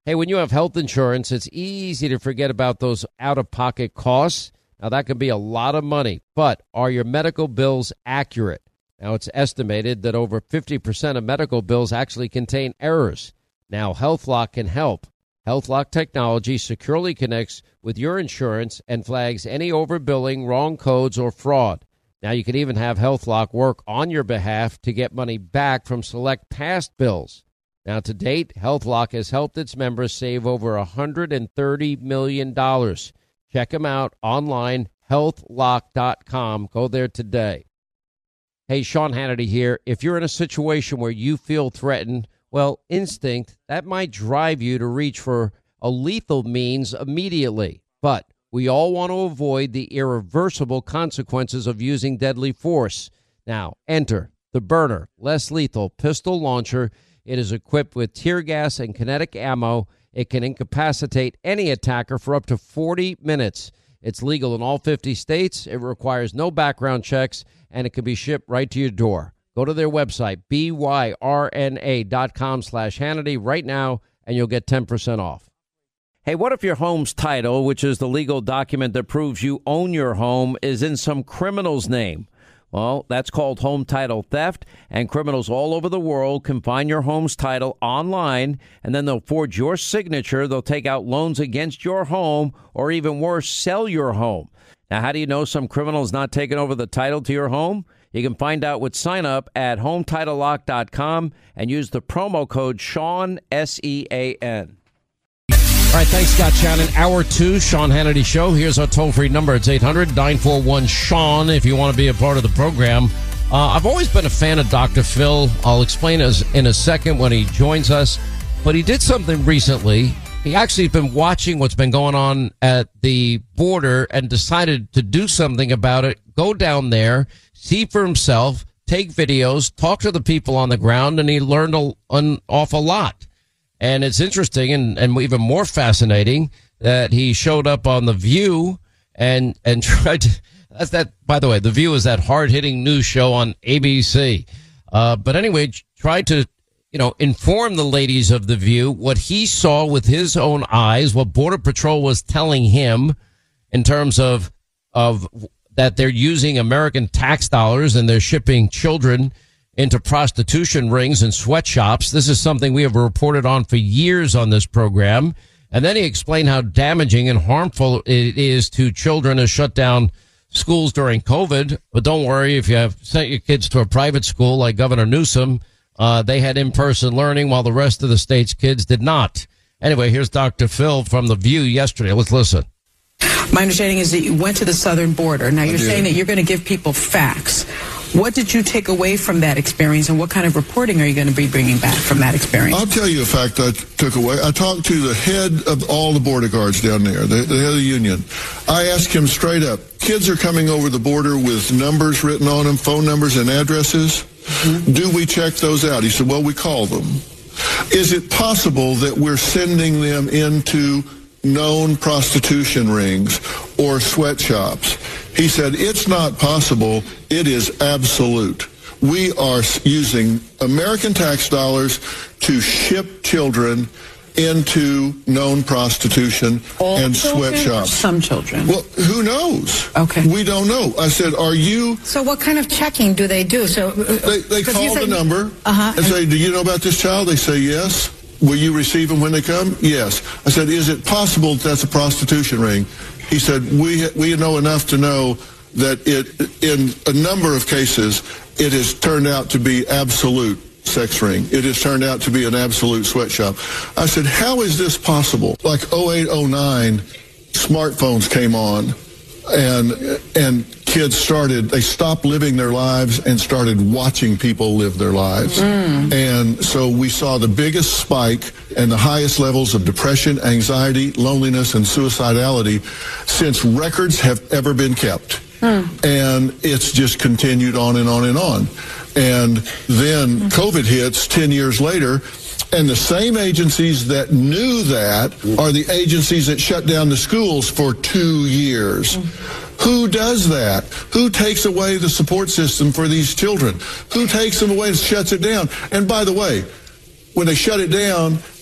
Hey, when you have health insurance, it's easy to forget about those out-of-pocket costs. Now, that can be a lot of money, but are your medical bills accurate? Now, it's estimated that over 50% of medical bills actually contain errors. Now, HealthLock can help. HealthLock technology securely connects with your insurance and flags any overbilling, wrong codes, or fraud. Now, you can even have HealthLock work on your behalf to get money back from select past bills. Now, to date, HealthLock has helped its members save over $130 million. Check them out online, healthlock.com. Go there today. Hey, Sean Hannity here. If you're in a situation where you feel threatened, well, instinct, that might drive you to reach for a lethal means immediately. But we all want to avoid the irreversible consequences of using deadly force. Now, enter the Byrna less lethal pistol launcher. It is equipped with tear gas and kinetic ammo. It can incapacitate any attacker for up to 40 minutes. It's legal in all 50 states. It requires no background checks, and it can be shipped right to your door. Go to their website, byrna.com/Hannity right now, and you'll get 10% off. Hey, what if your home's title, which is the legal document that proves you own your home, is in some criminal's name? Well, that's called home title theft, and criminals all over the world can find your home's title online, and then they'll forge your signature. They'll take out loans against your home, or even worse, sell your home. Now, how do you know some criminal is not taking over the title to your home? You can find out with sign up at HometitleLock.com and use the promo code Sean, S-E-A-N. All right, thanks, Scott Shannon. Hour 2, Sean Hannity Show. Here's our toll-free number. It's 800-941-SEAN if you want to be a part of the program. I've always been a fan of Dr. Phil. I'll explain in a second when he joins us. But he did something recently. He actually has been watching what's been going on at the border and decided to do something about it. Go down there, see for himself, take videos, talk to the people on the ground, and he learned an awful lot. And it's interesting and even more fascinating that he showed up on The View and tried to, that's that, by the way, The View is that hard-hitting news show on ABC. But anyway, tried to, inform the ladies of The View what he saw with his own eyes, what Border Patrol was telling him in terms of that they're using American tax dollars and they're shipping children into prostitution rings and sweatshops. This is something we have reported on for years on this program. And then he explained how damaging and harmful it is to children to shut down schools during COVID. But don't worry, if you have sent your kids to a private school like Governor Newsom, they had in-person learning while the rest of the state's kids did not. Anyway, here's Dr. Phil from The View yesterday. Let's listen. My understanding is that you went to the southern border. Now, you're saying that you're going to give people facts. What did you take away from that experience, and what kind of reporting are you going to be bringing back from that experience? I'll tell you a fact I took away. I talked to the head of all the border guards down there, the head of the union. I asked him straight up, kids are coming over the border with numbers written on them, phone numbers and addresses. Mm-hmm. Do we check those out? He said, well, we call them. Is it possible that we're sending them into known prostitution rings or sweatshops? He said, it's not possible. It is absolute. We are using American tax dollars to ship children into known prostitution and sweatshops. Some children. Well, who knows? Okay. We don't know. I said, are you... So what kind of checking do they do? So They call the number and say, do you know about this child? They say, yes. Will you receive them when they come? Yes. I said, is it possible that's a prostitution ring? He said, we know enough to know that in a number of cases, it has turned out to be absolute sex ring. It has turned out to be an absolute sweatshop. I said, how is this possible? Like 08, 09, smartphones came on, and kids stopped living their lives and started watching people live their lives. And so we saw the biggest spike and the highest levels of depression, anxiety, loneliness, and suicidality since records have ever been kept. And it's just continued on and on and on. And then COVID hits 10 years later, and the same agencies that knew that are the agencies that shut down the schools for 2 years. Who does that? Who takes away the support system for these children? Who takes them away and shuts it down? And by the way, when they shut it down,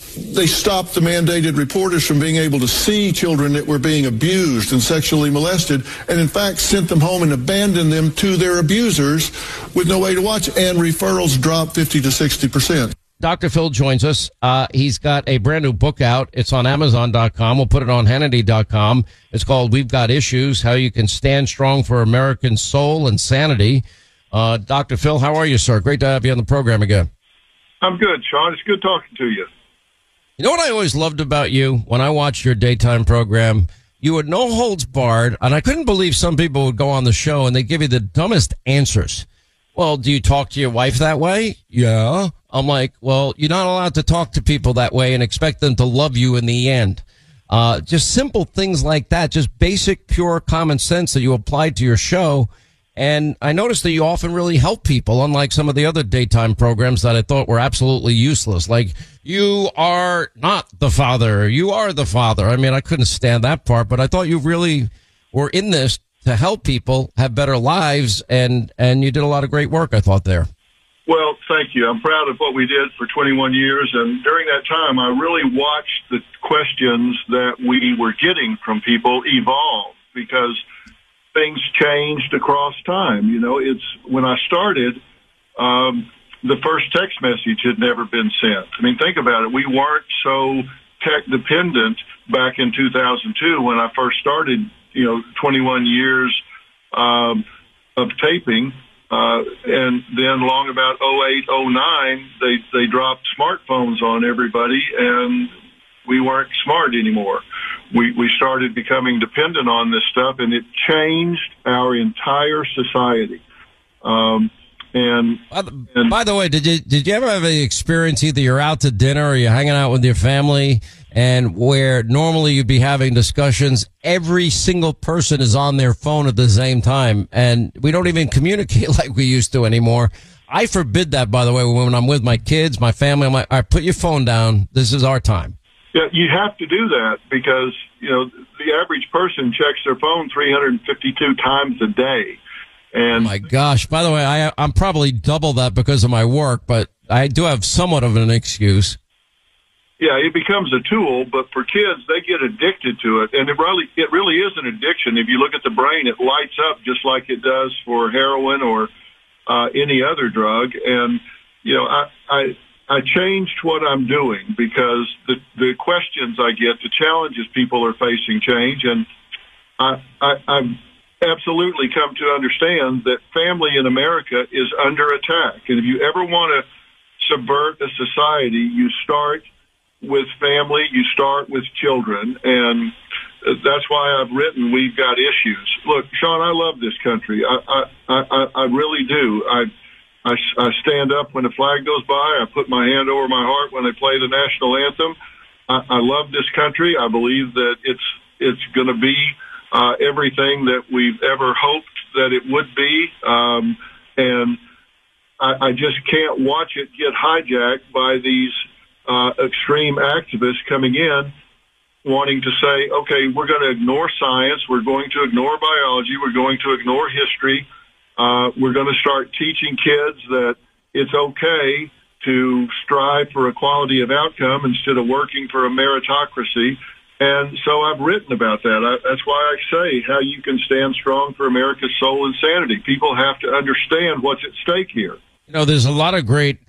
They stopped the mandated reporters from being able to see children that were being abused and sexually molested, and in fact sent them home and abandoned them to their abusers with no way to watch, and referrals dropped 50 to 60%. Dr. Phil joins us. He's got a brand new book out. It's on Amazon.com. We'll put it on Hannity.com. It's called We've Got Issues, How You Can Stand Strong for American Soul and Sanity. Dr. Phil, how are you, sir? Great to have you on the program again. I'm good, Sean. It's good talking to you. You know what I always loved about you when I watched your daytime program? You were no holds barred, and I couldn't believe some people would go on the show and they give you the dumbest answers. Well, do you talk to your wife that way? Yeah. I'm like, well, you're not allowed to talk to people that way and expect them to love you in the end. Just simple things like that, just basic, pure common sense that you applied to your show. And I noticed that you often really help people, unlike some of the other daytime programs that I thought were absolutely useless. Like, you are not the father. You are the father. I mean, I couldn't stand that part, but I thought you really were in this to help people have better lives. And you did a lot of great work, I thought, there. Well, thank you. I'm proud of what we did for 21 years. And during that time, I really watched the questions that we were getting from people evolve, because things changed across time. You know, it's when I started, the first text message had never been sent. I mean, think about it. We weren't so tech dependent back in 2002 when I first started, 21 years of taping. And then long about 08, 09, they dropped smartphones on everybody, and we weren't smart anymore. We started becoming dependent on this stuff, and it changed our entire society. And by the way, did you ever have an experience, either you're out to dinner or you're hanging out with your family, and where normally you'd be having discussions, every single person is on their phone at the same time, and we don't even communicate like we used to anymore? I forbid that, by the way, when I'm with my kids, my family. I'm like, all right, put your phone down. This is our time. Yeah, you have to do that because, the average person checks their phone 352 times a day. And oh my gosh. By the way, I'm probably double that because of my work, but I do have somewhat of an excuse. Yeah, it becomes a tool, but for kids, they get addicted to it. And it really is an addiction. If you look at the brain, it lights up just like it does for heroin or any other drug. And, I changed what I'm doing because the questions I get, the challenges people are facing change. And I've absolutely come to understand that family in America is under attack. And if you ever want to subvert a society, you start with family, you start with children. And that's why I've written We've Got Issues. Look, Sean, I love this country. I really do. I stand up when the flag goes by. I put my hand over my heart when they play the national anthem. I love this country. I believe that it's going to be everything that we've ever hoped that it would be. And I just can't watch it get hijacked by these extreme activists coming in wanting to say, okay, we're going to ignore science. We're going to ignore biology. We're going to ignore history. We're going to start teaching kids that it's okay to strive for equality of outcome instead of working for a meritocracy. And so I've written about that. That's why I say how you can stand strong for America's soul and sanity. People have to understand what's at stake here. There's a lot of great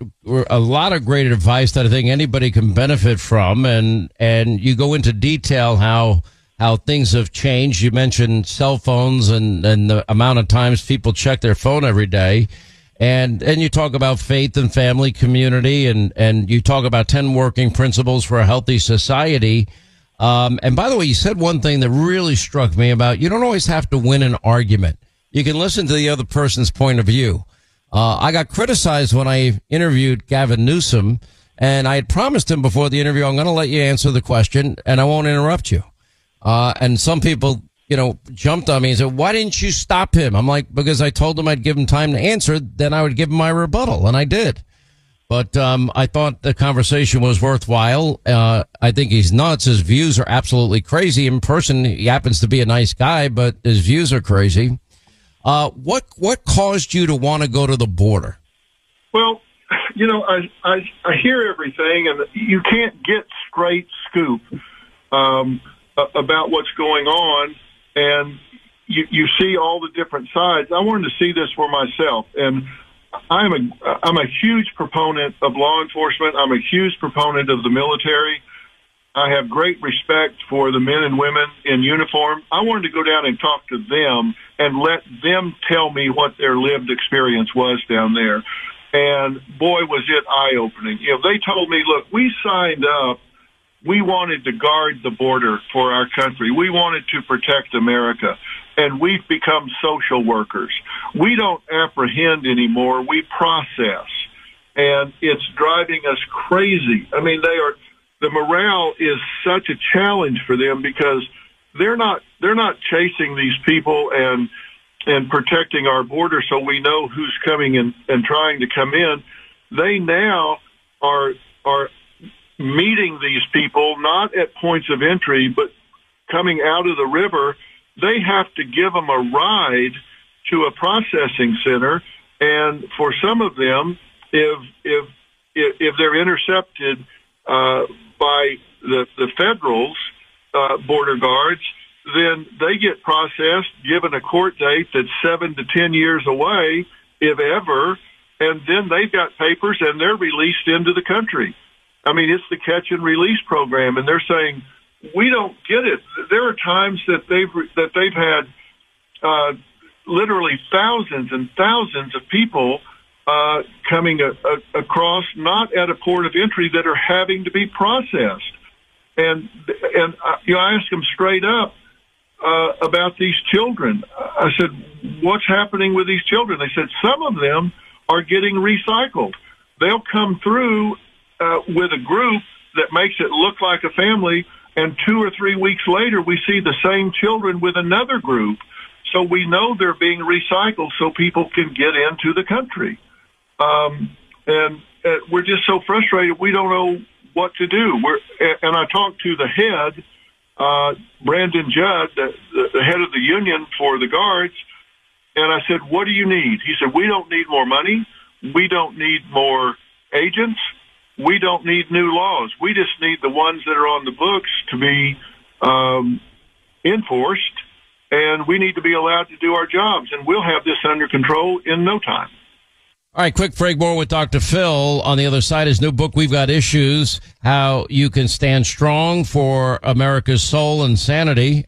advice that I think anybody can benefit from. And you go into detail how things have changed. You mentioned cell phones and the amount of times people check their phone every day. And you talk about faith and family, community, and you talk about 10 working principles for a healthy society. And by the way, you said one thing that really struck me about you don't always have to win an argument. You can listen to the other person's point of view. I got criticized when I interviewed Gavin Newsom, and I had promised him before the interview, I'm going to let you answer the question and I won't interrupt you. And some people, jumped on me and said, why didn't you stop him? I'm like, because I told him I'd give him time to answer, then I would give him my rebuttal. And I did. But, I thought the conversation was worthwhile. I think he's nuts. His views are absolutely crazy. In person, he happens to be a nice guy, but his views are crazy. What caused you to want to go to the border? Well, I hear everything, and you can't get straight scoop about what's going on, and you see all the different sides. I wanted to see this for myself, and I'm a huge proponent of law enforcement. I'm a huge proponent of the military. I have great respect for the men and women in uniform. I wanted to go down and talk to them and let them tell me what their lived experience was down there. And boy, was it eye-opening. They told me, look, we signed up. We wanted to guard the border for our country. We wanted to protect America. And we've become social workers. We don't apprehend anymore. We process. And it's driving us crazy. I mean, the morale is such a challenge for them because they're not chasing these people and protecting our border so we know who's coming and trying to come in. They now are meeting these people not at points of entry, but coming out of the river. They have to give them a ride to a processing center, and for some of them, if they're intercepted by the federals, border guards, then they get processed, given a court date that's 7 to 10 years away, if ever, and then they've got papers and they're released into the country. I mean, it's the catch and release program, and they're saying, we don't get it. There are times that they've had literally thousands and thousands of people coming across, not at a port of entry, that are having to be processed. And I asked them straight up about these children. I said, what's happening with these children? They said some of them are getting recycled. They'll come through with a group that makes it look like a family, and 2 or 3 weeks later, we see the same children with another group. So we know they're being recycled so people can get into the country. And we're just so frustrated, we don't know what to do. And I talked to the head, Brandon Judd, the head of the union for the guards, and I said, what do you need? He said, we don't need more money. We don't need more agents. We don't need new laws. We just need the ones that are on the books to be enforced, and we need to be allowed to do our jobs, and we'll have this under control in no time. All right, quick break. More with Dr. Phil. On the other side, his new book, We've Got Issues, How You Can Stand Strong for America's Soul and Sanity.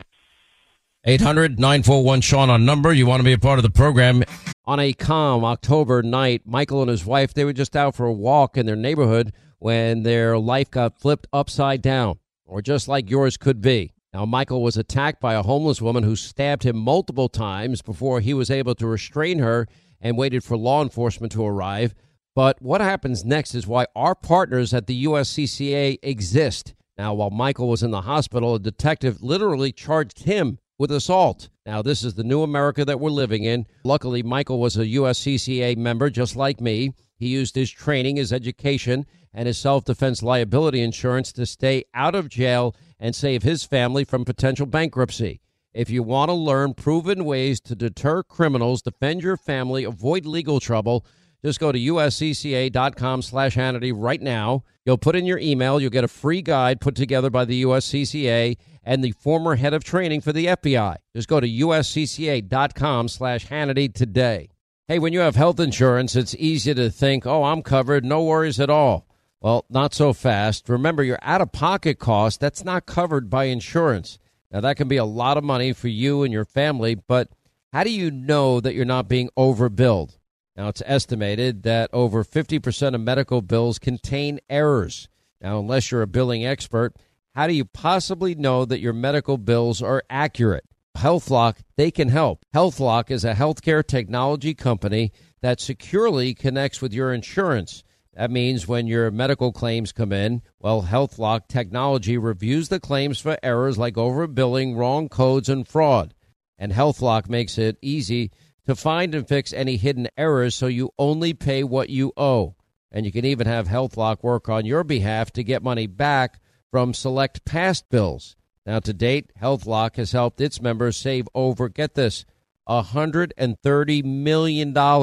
800-941-SEAN on number. You want to be a part of the program. On a calm October night, Michael and his wife, they were just out for a walk in their neighborhood when their life got flipped upside down, or just like yours could be. Now, Michael was attacked by a homeless woman who stabbed him multiple times before he was able to restrain her and waited for law enforcement to arrive. But what happens next is why our partners at the USCCA exist. Now, while Michael was in the hospital, a detective literally charged him with assault. Now, this is the new America that we're living in. Luckily, Michael was a USCCA member just like me. He used his training, his education, and his self-defense liability insurance to stay out of jail and save his family from potential bankruptcy. If you want to learn proven ways to deter criminals, defend your family, avoid legal trouble, just go to uscca.com/Hannity right now. You'll put in your email. You'll get a free guide put together by the USCCA and the former head of training for the FBI. Just go to uscca.com/Hannity today. Hey, when you have health insurance, it's easy to think, oh, I'm covered, no worries at all. Well, not so fast. Remember, your out-of-pocket cost, that's not covered by insurance. Now, that can be a lot of money for you and your family, but how do you know that you're not being overbilled? Now, it's estimated that over 50% of medical bills contain errors. Now, unless you're a billing expert, how do you possibly know that your medical bills are accurate? HealthLock, they can help. HealthLock is a healthcare technology company that securely connects with your insurance. That means when your medical claims come in, well, HealthLock technology reviews the claims for errors like overbilling, wrong codes, and fraud. And HealthLock makes it easy to find and fix any hidden errors so you only pay what you owe. And you can even have HealthLock work on your behalf to get money back from select past bills. Now, to date, HealthLock has helped its members save over, get this, $130 million.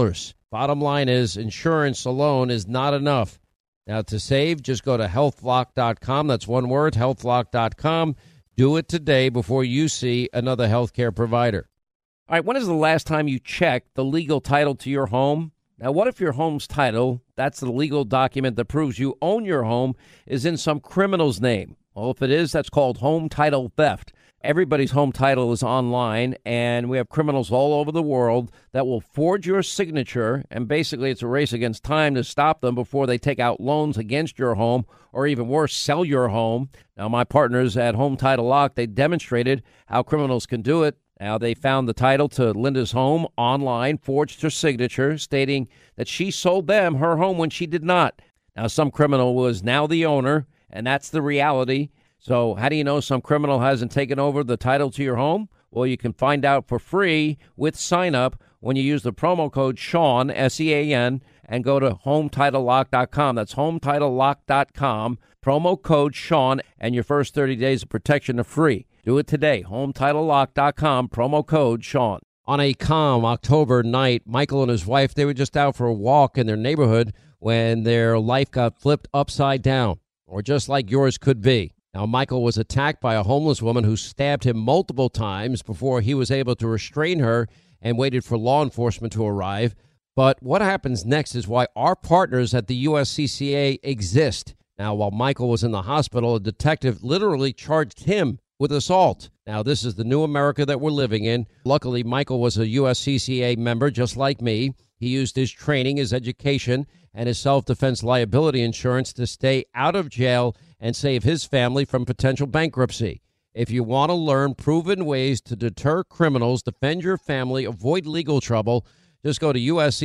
Bottom line is insurance alone is not enough. Now, to save, just go to healthlock.com. That's one word, healthlock.com. Do it today before you see another healthcare provider. All right, when is the last time you checked the legal title to your home? Now, what if your home's title, that's the legal document that proves you own your home, is in some criminal's name? Well, if it is, that's called home title theft. Everybody's home title is online, and we have criminals all over the world that will forge your signature, and basically it's a race against time to stop them before they take out loans against your home, or even worse, sell your home. Now, my partners at Home Title Lock, they demonstrated how criminals can do it. Now, they found the title to Linda's home online, forged her signature, stating that she sold them her home when she did not. Now, some criminal was now the owner, and that's the reality. So how do you know some criminal hasn't taken over the title to your home? Well, you can find out for free with sign up when you use the promo code Sean, S-E-A-N, and go to HomeTitleLock.com. That's HomeTitleLock.com, promo code Sean, and your first 30 days of protection are free. Do it today, HomeTitleLock.com, promo code Sean. On a calm October night, Michael and his wife, they were just out for a walk in their neighborhood when their life got flipped upside down, or just like yours could be. Now, Michael was attacked by a homeless woman who stabbed him multiple times before he was able to restrain her and waited for law enforcement to arrive. But what happens next is why our partners at the USCCA exist. Now, while Michael was in the hospital, a detective literally charged him with assault. Now, this is the new America that we're living in. Luckily, Michael was a USCCA member just like me. He used his training, his education, and his self-defense liability insurance to stay out of jail and save his family from potential bankruptcy. If you want to learn proven ways to deter criminals, defend your family, avoid legal trouble, just go to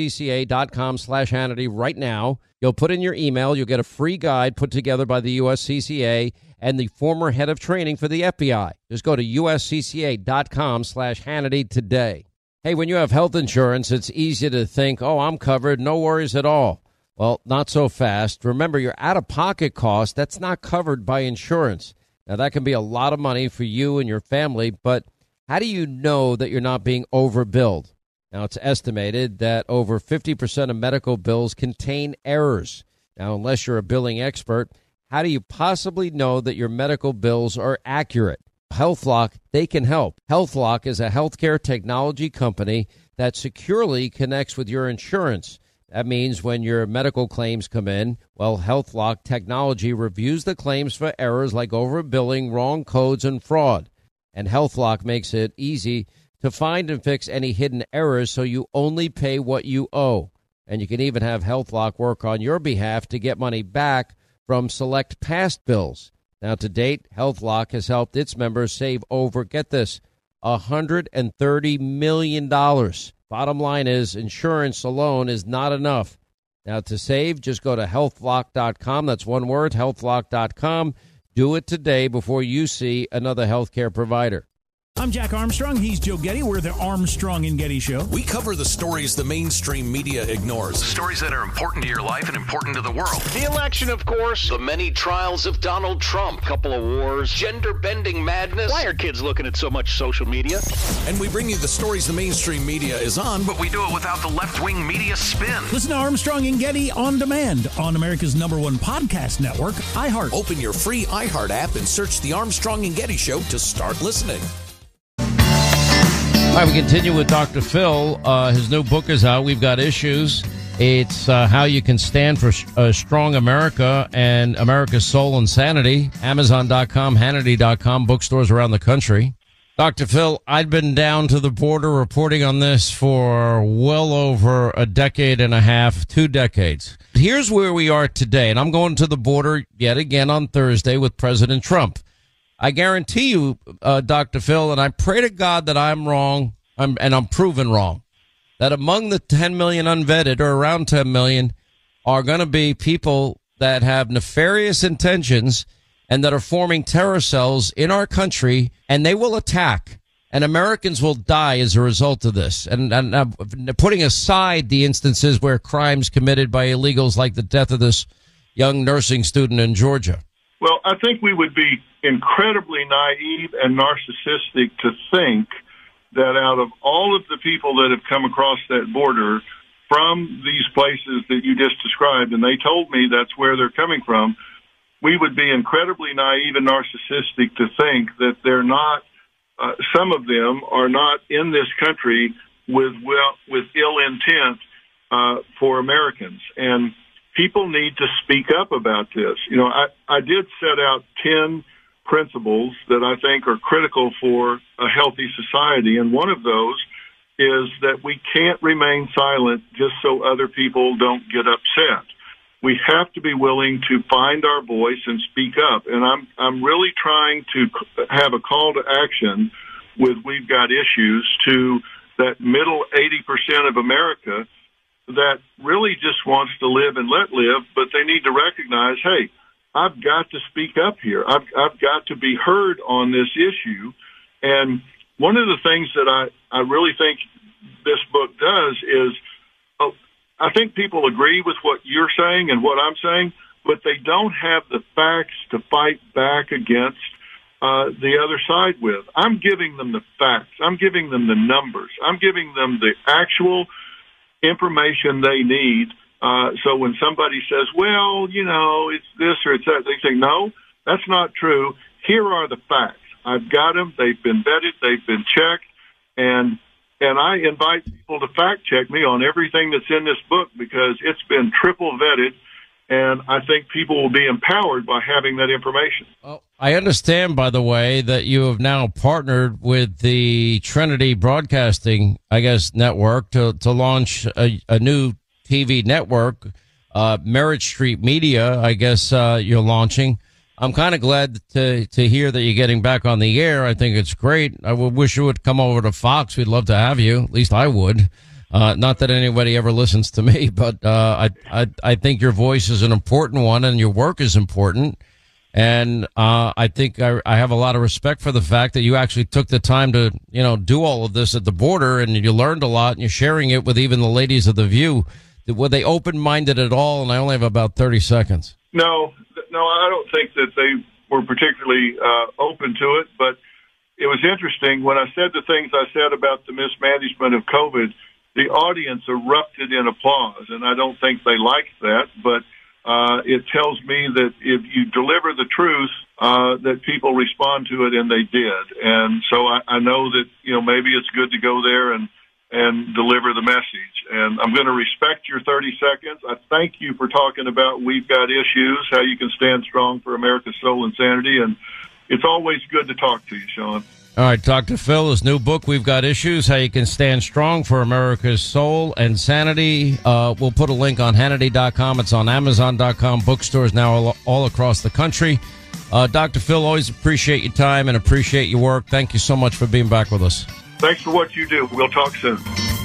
uscca.com/Hannity right now. You'll put in your email. You'll get a free guide put together by the USCCA and the former head of training for the FBI. Just go to uscca.com/Hannity today. Hey, when you have health insurance, it's easy to think, oh, I'm covered, no worries at all. Well, not so fast. Remember, your out-of-pocket cost, that's not covered by insurance. Now, that can be a lot of money for you and your family, but how do you know that you're not being overbilled? Now, it's estimated that over 50% of medical bills contain errors. Now, unless you're a billing expert, how do you possibly know that your medical bills are accurate? HealthLock, they can help. HealthLock is a healthcare technology company that securely connects with your insurance. That means when your medical claims come in, well, HealthLock technology reviews the claims for errors like overbilling, wrong codes, and fraud. And HealthLock makes it easy to find and fix any hidden errors so you only pay what you owe. And you can even have HealthLock work on your behalf to get money back from select past bills. Now, to date, HealthLock has helped its members save over, get this, $130 million. Bottom line is insurance alone is not enough. Now, to save, just go to healthlock.com. That's one word, healthlock.com. Do it today before you see another healthcare provider. I'm Jack Armstrong. He's Joe Getty. We're the Armstrong and Getty Show. We cover the stories the mainstream media ignores. Stories that are important to your life and important to the world. The election, of course. The many trials of Donald Trump. Couple of wars. Gender-bending madness. Why are kids looking at so much social media? And we bring you the stories the mainstream media is on, but we do it without the left-wing media spin. Listen to Armstrong and Getty on demand on America's #1 podcast network, iHeart. Open your free iHeart app and search The Armstrong and Getty Show to start listening. All right, we continue with Dr. Phil. His new book is out. We've got issues. It's how you can stand for a strong America and America's soul and sanity. Amazon.com, Hannity.com, bookstores around the country. Dr. Phil, I'd been down to the border reporting on this for well over a decade and a half, 2 decades. Here's where we are today, and I'm going to the border yet again on Thursday with President Trump. I guarantee you, Dr. Phil, and I pray to God that I'm wrong, and I'm proven wrong, that among the 10 million unvetted, or around 10 million, are going to be people that have nefarious intentions and that are forming terror cells in our country, and they will attack, and Americans will die as a result of this. And putting aside the instances where crimes committed by illegals like the death of this young nursing student in Georgia. Well, I think we would be incredibly naive and narcissistic to think that out of all of the people that have come across that border from these places that you just described, and they told me that's where they're coming from, we would be incredibly naive and narcissistic to think that they're not, some of them are not in this country with ill intent for Americans. And people need to speak up about this. You know, I did set out 10 principles that I think are critical for a healthy society, and one of those is that we can't remain silent just so other people don't get upset. We have to be willing to find our voice and speak up. And I'm really trying to have a call to action with We've Got Issues to that middle 80% of America that really just wants to live and let live, but they need to recognize, hey, I've got to speak up here. I've got to be heard on this issue. And one of the things that I really think this book does is, I think people agree with what you're saying and what I'm saying, but they don't have the facts to fight back against the other side with. I'm giving them the facts. I'm giving them the numbers. I'm giving them the actual information they need. So when somebody says, well, you know, it's this or it's that, they say, no, that's not true. Here are the facts. I've got them. They've been vetted. They've been checked. And I invite people to fact check me on everything that's in this book because it's been triple vetted, and I think people will be empowered by having that information. Well, I understand, by the way, that you have now partnered with the Trinity Broadcasting, network to launch a new TV network, Merit Street Media, you're launching. I'm kind of glad to hear that you're getting back on the air. I think it's great. I would wish you would come over to Fox. We'd love to have you. At least I would. Not that anybody ever listens to me, but I think your voice is an important one and your work is important. And I think I have a lot of respect for the fact that you actually took the time to, do all of this at the border, and you learned a lot, and you're sharing it with even the ladies of The View. Were they open-minded at all? And I only have about 30 seconds. No, I don't think that they were particularly open to it, but it was interesting. When I said the things I said about the mismanagement of COVID, the audience erupted in applause, and I don't think they liked that, but it tells me that if you deliver the truth, that people respond to it, and they did. And so I know that, maybe it's good to go there and deliver the message. And I'm going to respect your 30 seconds. I thank you for talking about We've Got Issues, how you can stand strong for America's soul and sanity. And it's always good to talk to you, Sean. All right, Dr. Phil, his new book, We've Got Issues, How You Can Stand Strong for America's Soul and Sanity. We'll put a link on Hannity.com. It's on Amazon.com, bookstores now all across the country. Dr. Phil, always appreciate your time and appreciate your work. Thank you so much for being back with us. Thanks for what you do. We'll talk soon.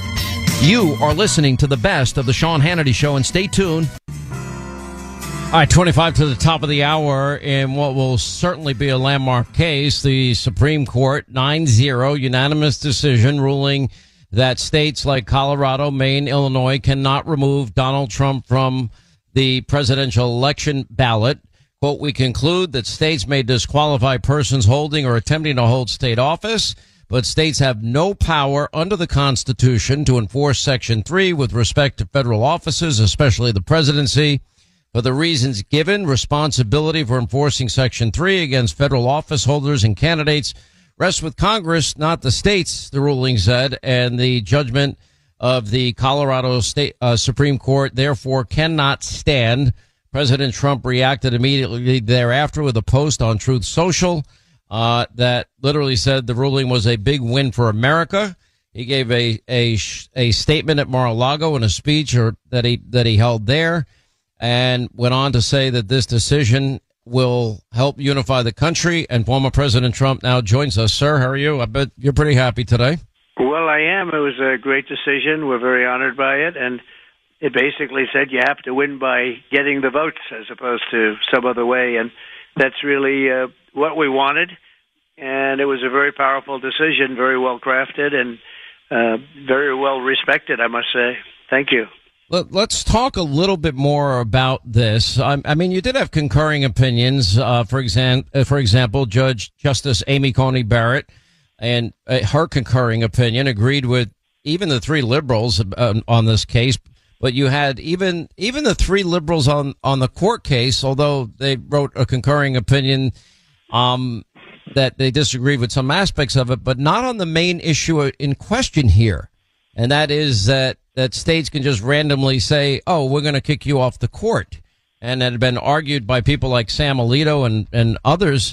You are listening to the best of the Sean Hannity Show, and stay tuned. All right, 25 to the top of the hour in what will certainly be a landmark case. The Supreme Court 9-0 unanimous decision ruling that states like Colorado, Maine, Illinois cannot remove Donald Trump from the presidential election ballot. Quote, we conclude that states may disqualify persons holding or attempting to hold state office, but states have no power under the Constitution to enforce Section 3 with respect to federal offices, especially the presidency. For the reasons given, responsibility for enforcing Section 3 against federal office holders and candidates rests with Congress, not the states, the ruling said, and the judgment of the Colorado State Supreme Court therefore cannot stand. President Trump reacted immediately thereafter with a post on Truth Social that literally said the ruling was a big win for America. He gave a statement at Mar-a-Lago in a speech that he held there, and went on to say that this decision will help unify the country. And former President Trump now joins us. Sir, how are you? I bet you're pretty happy today. Well, I am. It was a great decision. We're very honored by it. And it basically said you have to win by getting the votes as opposed to some other way. And that's really what we wanted. And it was a very powerful decision, very well crafted, and very well respected, I must say. Thank you. Let's talk a little bit more about this. I mean, you did have concurring opinions. For example, Justice Amy Coney Barrett, and her concurring opinion agreed with even the three liberals on this case. But you had even the three liberals on the court case, although they wrote a concurring opinion, that they disagreed with some aspects of it, but not on the main issue in question here. And that is that states can just randomly say, oh, we're going to kick you off the court. And that had been argued by people like Sam Alito and others.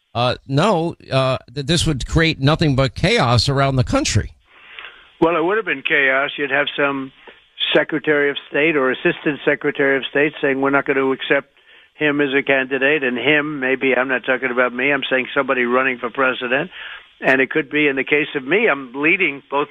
That this would create nothing but chaos around the country. Well, it would have been chaos. You'd have some Secretary of State or Assistant Secretary of State saying we're not going to accept him as a candidate, and him, maybe, I'm not talking about me, I'm saying somebody running for president. And it could be, in the case of me, I'm leading both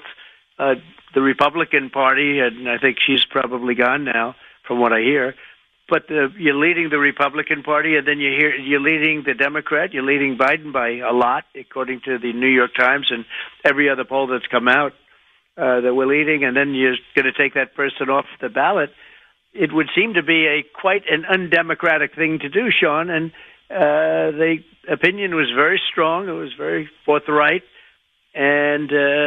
the Republican Party, and I think she's probably gone now, from what I hear. But you're leading the Republican Party, and then you're leading the Democrat. You're leading Biden by a lot, according to the New York Times and every other poll that's come out that we're leading. And then you're going to take that person off the ballot. It would seem to be quite an undemocratic thing to do, Sean. And the opinion was very strong. It was very forthright. And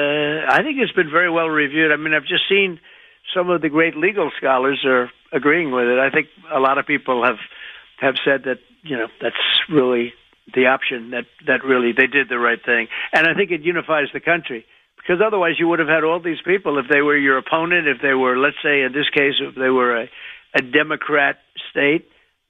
I think it's been very well reviewed. I mean, I've just seen some of the great legal scholars are agreeing with it. I think a lot of people have said that, that's really the option, that really they did the right thing. And I think it unifies the country, because otherwise you would have had all these people, if they were your opponent, if they were, let's say in this case, if they were a Democrat state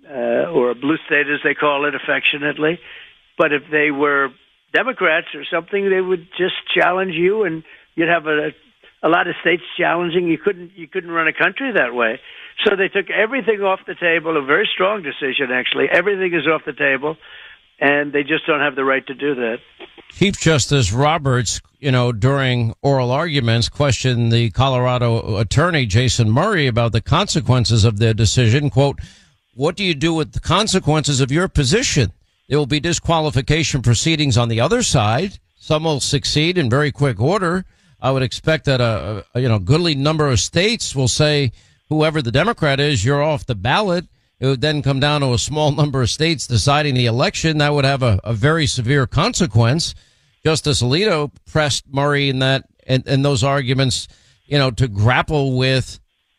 or a blue state as they call it affectionately, but if they were Democrats or something, they would just challenge you, and you'd have a lot of states challenging. You couldn't run a country that way. So they took everything off the table, a very strong decision, actually. Everything is off the table, and they just don't have the right to do that. Chief Justice Roberts, during oral arguments, questioned the Colorado attorney, Jason Murray, about the consequences of their decision. Quote, what do you do with the consequences of your position? There will be disqualification proceedings on the other side. Some will succeed in very quick order. I would expect that a goodly number of states will say, whoever the Democrat is, you're off the ballot. It would then come down to a small number of states deciding the election. That would have a very severe consequence. Justice Alito pressed Murray in those arguments, to grapple with,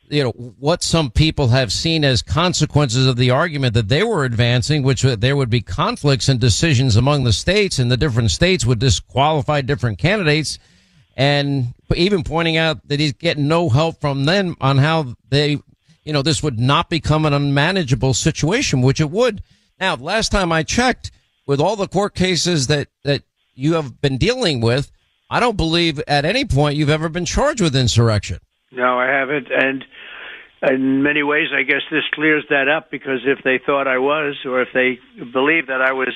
what some people have seen as consequences of the argument that they were advancing, which there would be conflicts and decisions among the states, and the different states would disqualify different candidates. And even pointing out that he's getting no help from them on how they, this would not become an unmanageable situation, which it would. Now, last time I checked, with all the court cases that you have been dealing with, I don't believe at any point you've ever been charged with insurrection. No, I haven't. And in many ways, I guess this clears that up, because if they thought I was, or if they believed that I was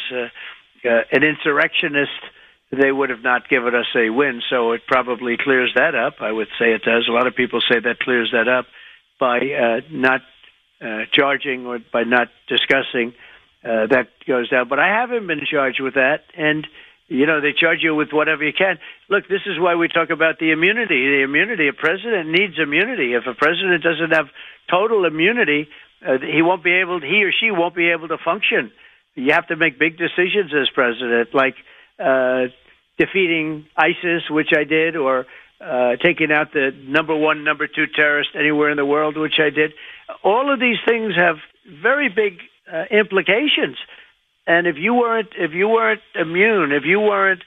an insurrectionist, they would have not given us a win. So it probably clears that up. I would say it does. A lot of people say that clears that up by not charging or by not discussing. That goes down. But I haven't been charged with that. And, they charge you with whatever you can. Look, this is why we talk about the immunity. The immunity. A president needs immunity. If a president doesn't have total immunity, he or she won't be able to function. You have to make big decisions as president, like defeating ISIS, which I did, or taking out the number one, number two terrorist anywhere in the world, which I did. All of these things have very big implications. And if you weren't immune, if you weren't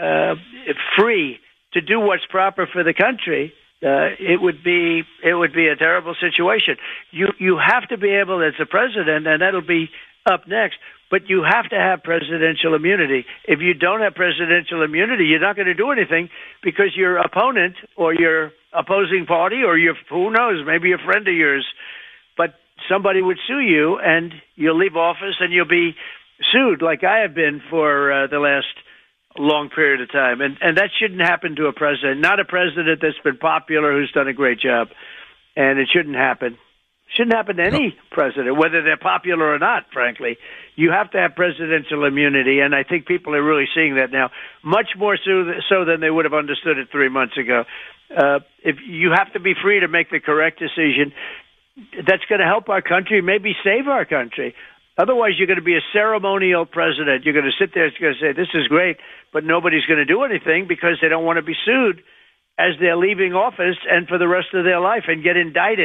free to do what's proper for the country, it would be a terrible situation. You have to be able, as a president, and that'll be up next, but you have to have presidential immunity. If you don't have presidential immunity, you're not going to do anything, because your opponent or your opposing party, or who knows, maybe a friend of yours, but somebody would sue you, and you'll leave office and you'll be sued, like I have been for the last long period of time. And that shouldn't happen to a president, not a president that's been popular, who's done a great job. And it shouldn't happen. Shouldn't happen to any president, whether they're popular or not, frankly. You have to have presidential immunity, and I think people are really seeing that now, much more so than they would have understood it 3 months ago. If you have to be free to make the correct decision, that's going to help our country, maybe save our country. Otherwise, you're going to be a ceremonial president. You're going to sit there and going to say, this is great, but nobody's going to do anything, because they don't want to be sued as they're leaving office and for the rest of their life and get indicted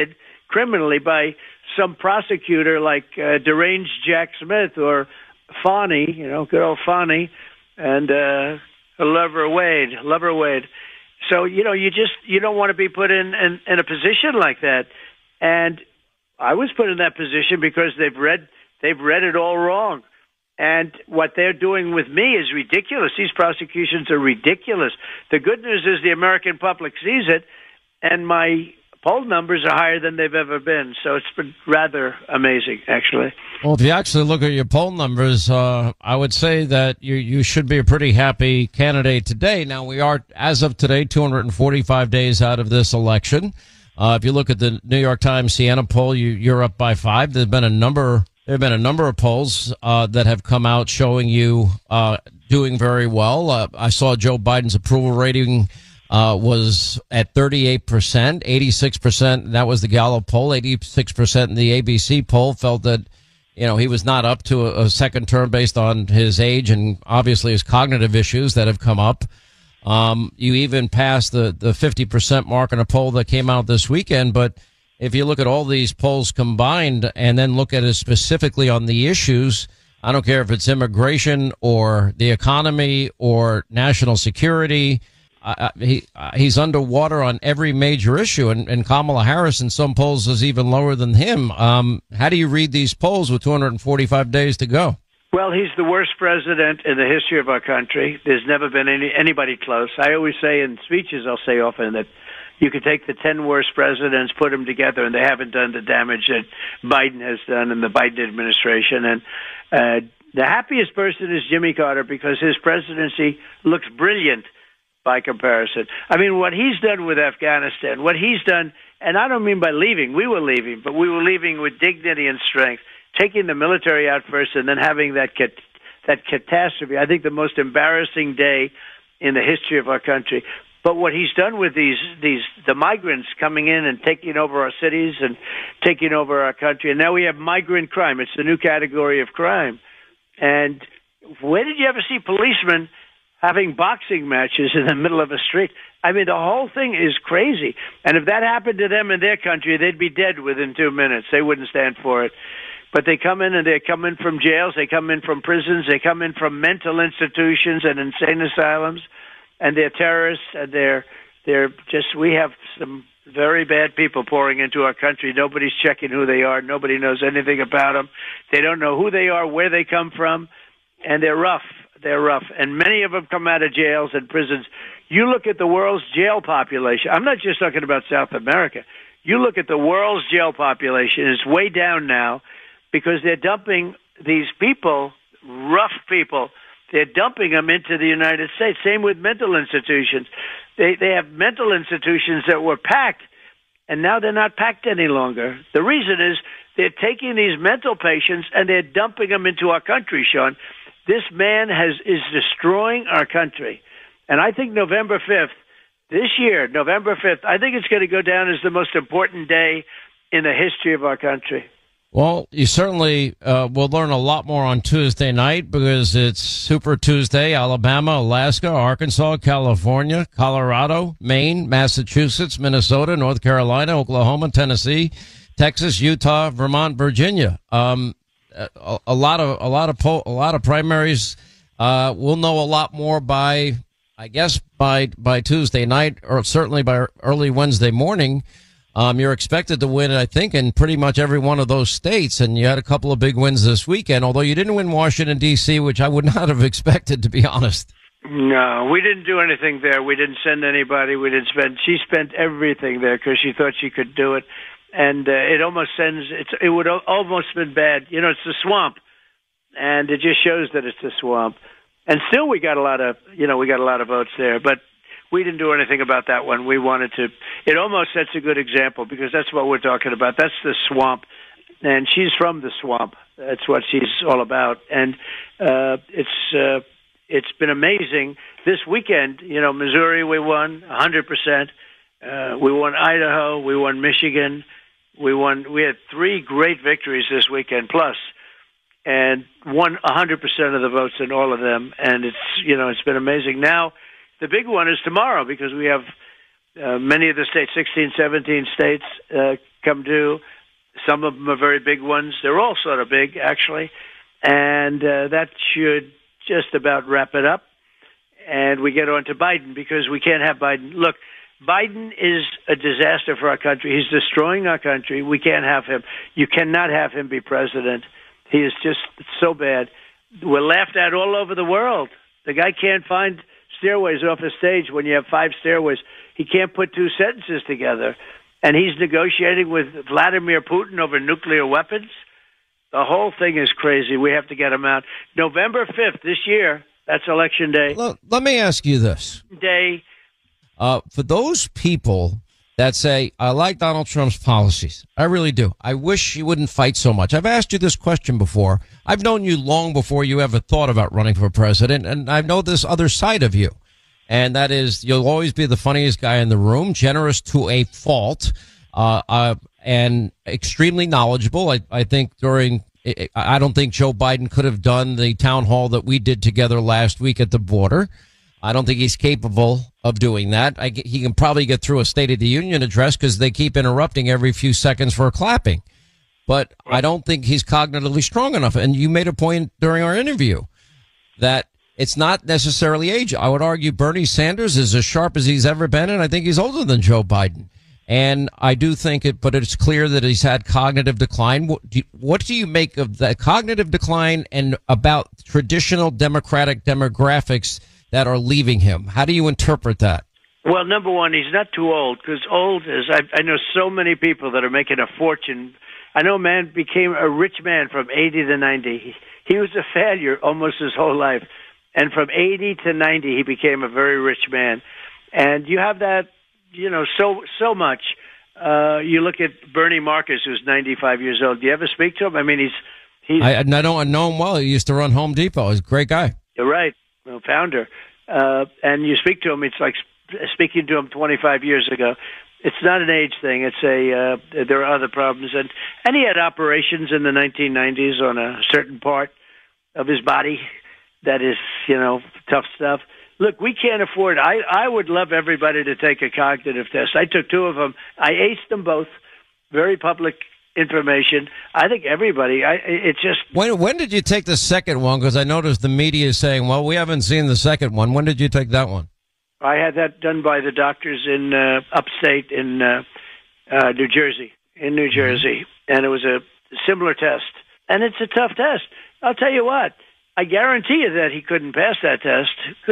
criminally by some prosecutor like deranged Jack Smith or Fani, good old Fani, and Lover Wade. So, you don't want to be put in a position like that. And I was put in that position because they've read it all wrong. And what they're doing with me is ridiculous. These prosecutions are ridiculous. The good news is the American public sees it, and my poll numbers are higher than they've ever been. So it's been rather amazing, actually. Well, if you actually look at your poll numbers, I would say that you should be a pretty happy candidate today. Now, we are, as of today, 245 days out of this election. If you look at the New York Times Siena poll, you're up by 5. There have been a number of polls that have come out showing you doing very well. I saw Joe Biden's approval rating was at 38%, 86%. That was the Gallup poll. 86% in the ABC poll felt that, he was not up to a second term based on his age and obviously his cognitive issues that have come up. You even passed the 50% mark in a poll that came out this weekend. But if you look at all these polls combined and then look at it specifically on the issues, I don't care if it's immigration or the economy or national security, he's underwater on every major issue, and Kamala Harris in some polls is even lower than him. How do you read these polls with 245 days to go? Well, he's the worst president in the history of our country. There's never been anybody close. I always say in speeches, I'll say often that you could take the 10 worst presidents, put them together, and they haven't done the damage that Biden has done in the Biden administration. And the happiest person is Jimmy Carter because his presidency looks brilliant by comparison. I mean, what he's done with Afghanistan, what he's done, and I don't mean by leaving. We were leaving, but we were leaving with dignity and strength, taking the military out first and then having that catastrophe. I think the most embarrassing day in the history of our country. But what he's done with the migrants coming in and taking over our cities and taking over our country, and now we have migrant crime. It's the new category of crime. And where did you ever see policemen having boxing matches in the middle of a street? I mean, the whole thing is crazy. And if that happened to them in their country, they'd be dead within 2 minutes. They wouldn't stand for it. But they come in, and they come in from jails, they come in from prisons, they come in from mental institutions and insane asylums, and they're terrorists, and they're just, we have some very bad people pouring into our country. Nobody's checking who they are. Nobody knows anything about them. They don't know who they are, where they come from, and they're rough. They're rough. And many of them come out of jails and prisons. You look at the world's jail population. I'm not just talking about South America. You look at the world's jail population. It's way down now because they're dumping these people, rough people, they're dumping them into the United States. Same with mental institutions. They have mental institutions that were packed, and now they're not packed any longer. The reason is they're taking these mental patients and they're dumping them into our country, Sean. This man is destroying our country. And I think November 5th, this year, November 5th, I think it's going to go down as the most important day in the history of our country. Well, you certainly will learn a lot more on Tuesday night because it's Super Tuesday. Alabama, Alaska, Arkansas, California, Colorado, Maine, Massachusetts, Minnesota, North Carolina, Oklahoma, Tennessee, Texas, Utah, Vermont, Virginia. A lot of primaries. We'll know a lot more by Tuesday night, or certainly by early Wednesday morning. You're expected to win, I think, in pretty much every one of those states, and you had a couple of big wins this weekend, although you didn't win Washington, D.C., which I would not have expected, to be honest. No, we didn't do anything there. We didn't send anybody. She spent everything there because she thought she could do it, and it would almost been bad. It's the swamp, and it just shows that it's the swamp. And still we got a lot of votes there, but we didn't do anything about that one. We wanted to. It almost sets a good example because that's what we're talking about. That's the swamp, and she's from the swamp. That's what she's all about. And it's been amazing. This weekend, Missouri, we won 100%. We won Idaho. We won Michigan. We had 3 great victories this weekend, plus, and won 100% of the votes in all of them. And it's been amazing. Now, the big one is tomorrow because we have many of the states, 16, 17 states, come due. Some of them are very big ones. They're all sort of big, actually. And that should just about wrap it up. And we get on to Biden, because we can't have Biden. Look, Biden is a disaster for our country. He's destroying our country. We can't have him. You cannot have him be president. He is just so bad. We're laughed at all over the world. The guy can't find stairways off a stage when you have 5 stairways. He can't put 2 sentences together. And he's negotiating with Vladimir Putin over nuclear weapons. The whole thing is crazy. We have to get him out. November 5th this year, that's Election Day. Let me ask you this. For those people that say, I like Donald Trump's policies, I really do. I wish he wouldn't fight so much. I've asked you this question before. I've known you long before you ever thought about running for president, and I know this other side of you. And that is, you'll always be the funniest guy in the room, generous to a fault, and extremely knowledgeable. I think I don't think Joe Biden could have done the town hall that we did together last week at the border. I don't think he's capable of doing that. He can probably get through a State of the Union address because they keep interrupting every few seconds for clapping. But I don't think he's cognitively strong enough. And you made a point during our interview that it's not necessarily age. I would argue Bernie Sanders is as sharp as he's ever been, and I think he's older than Joe Biden. And I do think but it's clear that he's had cognitive decline. What do you make of the cognitive decline and about traditional Democratic demographics that are leaving him? How do you interpret that? Well, number one, he's not too old, because old is, I know so many people that are making a fortune. I know a man became a rich man from 80 to 90. He was a failure almost his whole life. And from 80 to 90, he became a very rich man. And you have that, so much. You look at Bernie Marcus, who's 95 years old. Do you ever speak to him? I mean, I know him well. He used to run Home Depot. He's a great guy. You're right. Well, founder. And you speak to him, it's like speaking to him 25 years ago. It's not an age thing. It's there are other problems. And he had operations in the 1990s on a certain part of his body that is, tough stuff. Look, we can't afford. I would love everybody to take a cognitive test. I took 2 of them. I aced them both. Very public information. I think everybody. It's just. When did you take the second one? Because I noticed the media is saying, "Well, we haven't seen the second one." When did you take that one? I had that done by the doctors in upstate in New Jersey. And it was a similar test. And it's a tough test. I'll tell you what. I guarantee you that he couldn't pass that test.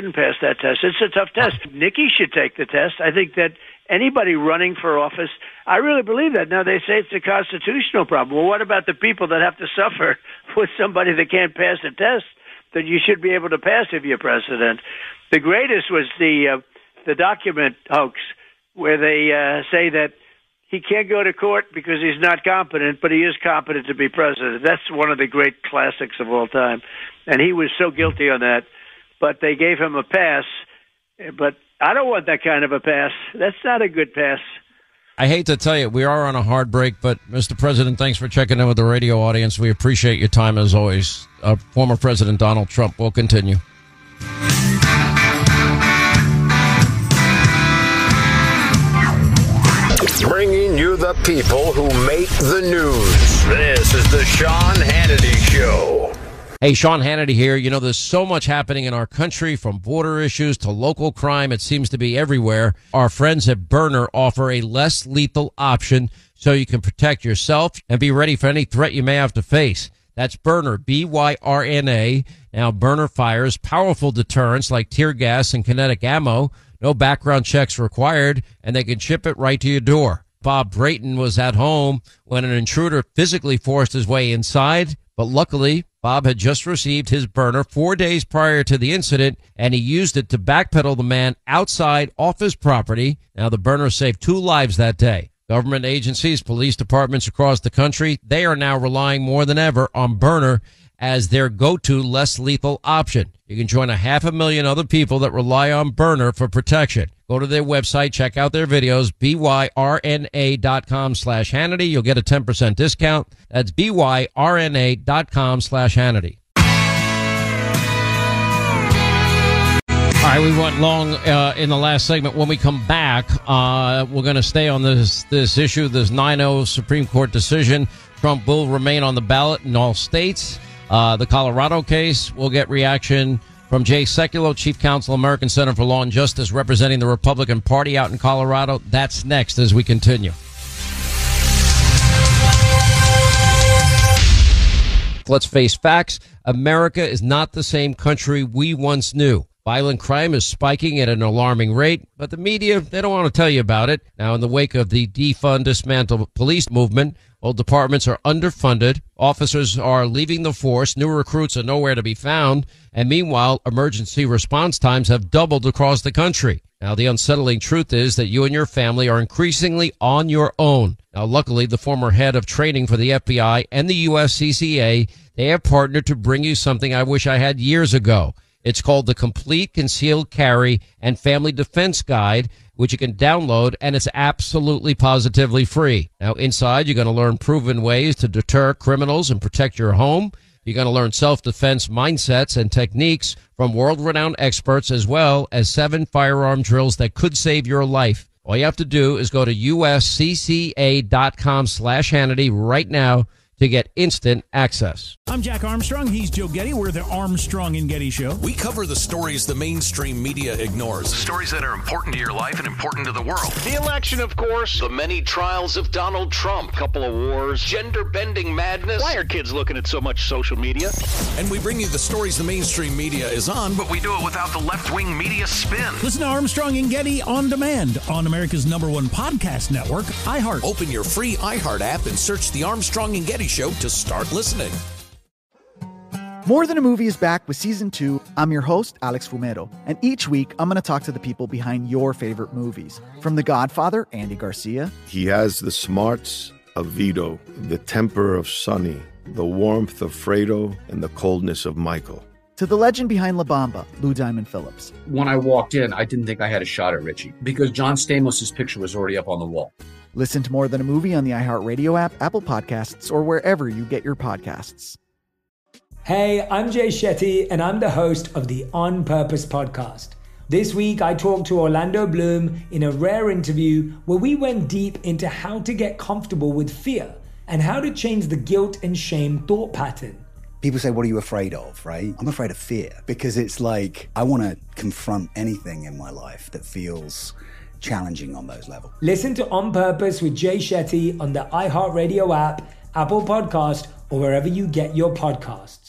It's a tough test. Nikki should take the test. I think that anybody running for office, I really believe that. Now, they say it's a constitutional problem. Well, what about the people that have to suffer with somebody that can't pass a test that you should be able to pass if you're president? The greatest was the document hoax, where they say that he can't go to court because he's not competent, but he is competent to be president. That's one of the great classics of all time. And he was so guilty on that. But they gave him a pass. But I don't want that kind of a pass. That's not a good pass. I hate to tell you, we are on a hard break, but Mr. President, thanks for checking in with the radio audience. We appreciate your time as always. Former President Donald Trump will continue. Bringing you the people who make the news. This is the Sean Hannity Show. Hey, Sean Hannity here. There's so much happening in our country, from border issues to local crime. It seems to be everywhere. Our friends at Byrna offer a less lethal option so you can protect yourself and be ready for any threat you may have to face. That's Byrna, B-Y-R-N-A. Now, Byrna fires powerful deterrents like tear gas and kinetic ammo. No background checks required, and they can ship it right to your door. Bob Brayton was at home when an intruder physically forced his way inside, but luckily, Bob had just received his Byrna 4 days prior to the incident, and he used it to backpedal the man outside off his property. Now, the Byrna saved 2 lives that day. Government agencies, police departments across the country, they are now relying more than ever on Byrna as their go-to less lethal option. You can join 500,000 other people that rely on Byrna for protection. Go to their website, check out their videos, byrna.com/Hannity. You'll get a 10% discount. That's byrna.com/Hannity. All All right, we went long in the last segment. When we come back, we're going to stay on this issue, this 9-0 Supreme Court decision. Trump will remain on the ballot in all states. The Colorado case, we'll get reaction from Jay Sekulow, Chief Counsel, American Center for Law and Justice, representing the Republican Party out in Colorado. That's next as we continue. Let's face facts. America is not the same country we once knew. Violent crime is spiking at an alarming rate, but the media, they don't want to tell you about it. Now, in the wake of the defund, dismantle police movement, well, departments are underfunded, officers are leaving the force, new recruits are nowhere to be found, and meanwhile, emergency response times have doubled across the country. Now, the unsettling truth is that you and your family are increasingly on your own. Now, luckily, the former head of training for the FBI and the USCCA, they have partnered to bring you something I wish I had years ago. It's called the Complete Concealed Carry and Family Defense Guide, which you can download, and it's absolutely positively free. Now, inside, you're going to learn proven ways to deter criminals and protect your home. You're going to learn self-defense mindsets and techniques from world-renowned experts, as well as 7 firearm drills that could save your life. All you have to do is go to uscca.com/Hannity right now to get instant access. I'm Jack Armstrong. He's Joe Getty. We're the Armstrong and Getty Show. We cover the stories the mainstream media ignores. Stories that are important to your life and important to the world. The election, of course. The many trials of Donald Trump. Couple of wars. Gender-bending madness. Why are kids looking at so much social media? And we bring you the stories the mainstream media is on, but we do it without the left-wing media spin. Listen to Armstrong and Getty on demand on America's #1 podcast network, iHeart. Open your free iHeart app and search the Armstrong and Getty Show to start listening. More Than a Movie is back with Season 2. I'm your host, Alex Fumero, and each week I'm going to talk to the people behind your favorite movies. From The Godfather, Andy Garcia. He has the smarts of Vito, the temper of Sonny, the warmth of Fredo, and the coldness of Michael. To the legend behind La Bamba, Lou Diamond Phillips. When I walked in, I didn't think I had a shot at Richie because John Stamos' picture was already up on the wall. Listen to More Than a Movie on the iHeartRadio app, Apple Podcasts, or wherever you get your podcasts. Hey, I'm Jay Shetty, and I'm the host of the On Purpose podcast. This week, I talked to Orlando Bloom in a rare interview where we went deep into how to get comfortable with fear and how to change the guilt and shame thought pattern. People say, what are you afraid of, right? I'm afraid of fear because it's like I want to confront anything in my life that feels challenging on those levels. Listen to On Purpose with Jay Shetty on the iHeartRadio app, Apple Podcast, or wherever you get your podcasts.